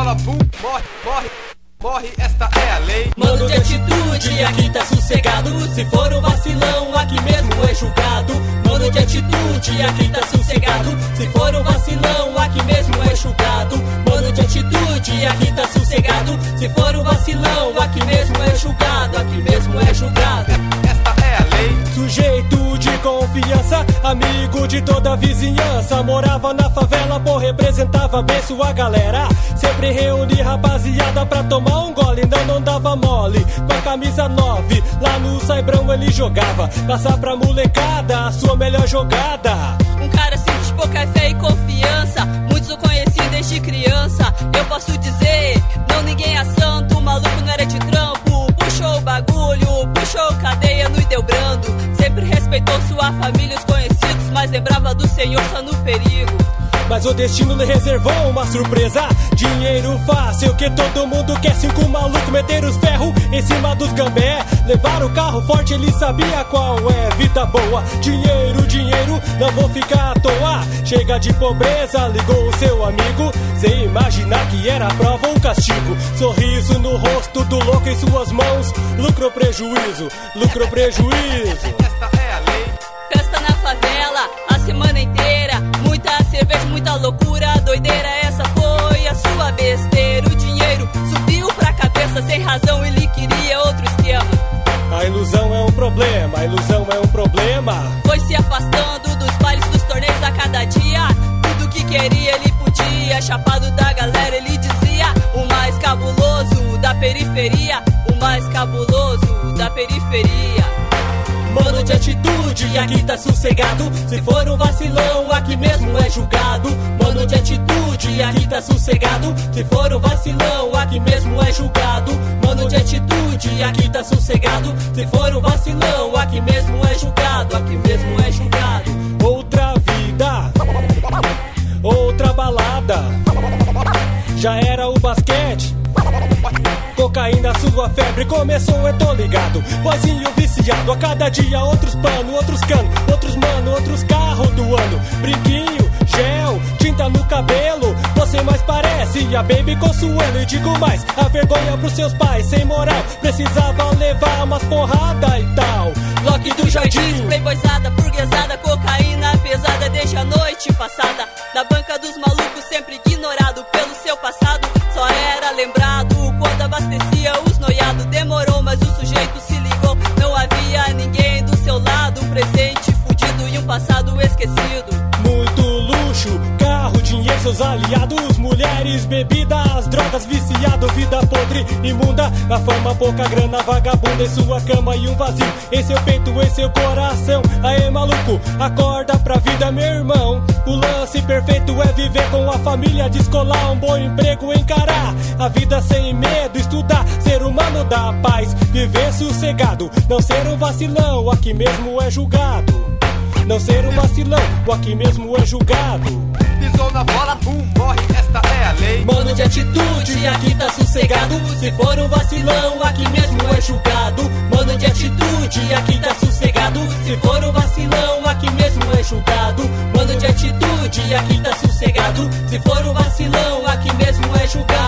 bola, pum, morre, esta é a lei. Mano de atitude, aqui tá sossegado. Se for um vacilão, aqui mesmo é julgado. Mano de atitude, aqui tá sossegado. Se for um vacilão, aqui mesmo é julgado. Mano de atitude, aqui tá sossegado. Se for um vacilão, aqui mesmo é julgado. Aqui mesmo é julgado. Esta é a lei. Sujeito de confiança, amigo de toda a vizinhança. Morava na favela, pô, representava bem sua galera. Sempre reuni rapaziada pra tomar um gole. Não dava mole, com a camisa 9. Lá no Saibrão ele jogava. Passar pra molecada a sua melhor jogada. Um cara simples, pouca fé e confiança. Muitos o conheci desde criança. Eu posso dizer, não ninguém é santo. O maluco não era de trampo. Puxou o bagulho, puxou cadeia, não deu brando. Sempre respeitou sua família, os conhecidos, mas lembrava do Senhor só no perigo. Mas o destino lhe reservou uma surpresa. Dinheiro fácil que todo mundo quer. 5 malucos meter os ferros em cima dos gambé. Levar o carro forte, ele sabia qual é. Vida boa, dinheiro, não vou ficar à toa. Chega de pobreza, ligou o seu amigo. Sem imaginar que era prova ou castigo. Sorriso no rosto do louco em suas mãos. Lucro ou prejuízo, lucro ou prejuízo. Esta é a lei. Festa na favela, a semana inteira. Muita cerveja, muita loucura, doideira, essa foi a sua besteira. O dinheiro subiu pra cabeça sem razão, ele queria outro esquema. A ilusão é um problema, a ilusão é um problema. Foi se afastando dos bailes, dos torneios a cada dia. Tudo que queria ele podia, chapado da galera ele dizia. O mais cabuloso da periferia, o mais cabuloso da periferia. Mano de atitude, aqui tá sossegado. Se for um vacilão, aqui mesmo é julgado. Mano de atitude, aqui tá sossegado. Se for um vacilão, aqui mesmo é julgado. Mano de atitude, aqui tá sossegado. Se for um vacilão, aqui mesmo é julgado. Aqui mesmo é julgado. Outra vida, outra balada. Já era o basquete. Cocaína, sua febre começou, eu tô ligado. Boizinho viciado, a cada dia outros pano, outros cano, outros mano, outros carros do ano. Brinquinho, gel, tinta no cabelo. Você mais parece a Baby Consuelo. E digo mais, a vergonha pros seus pais. Sem moral, precisava levar umas porrada e tal. Loki do Jardim, playboyzada, burguesada, cocaína pesada desde a noite passada. Na banca dos malucos, sempre ignorado pelo seu passado. Só era lembrado quando abastecia os noiados. Demorou, mas o sujeito se ligou. Não havia ninguém do seu lado. Um presente fudido e um passado esquecido. Muito luxo, carro, dinheiro, seus aliados. Mulheres, bebidas, drogas, viciado. Vida podre, imunda, a fama, pouca grana, vagabunda. Em sua cama e um vazio em seu peito, em seu coração. Aê maluco, acorda pra vida, meu irmão. O lance perfeito é viver com a família, descolar um bom emprego, encarar a vida sem medo, estudar, ser humano da paz, viver sossegado, não ser um vacilão, aqui mesmo é julgado. Não ser um vacilão, aqui mesmo é julgado. Pisou na bola, pum, morre, esta é a lei. Mano de atitude, aqui tá sossegado. Se for um vacilão, aqui mesmo é julgado. Mano de atitude, aqui tá sossegado. Se for um vacilão, aqui mesmo é julgado. Mano de atitude, aqui tá sossegado. Se for um vacilão, aqui mesmo é julgado.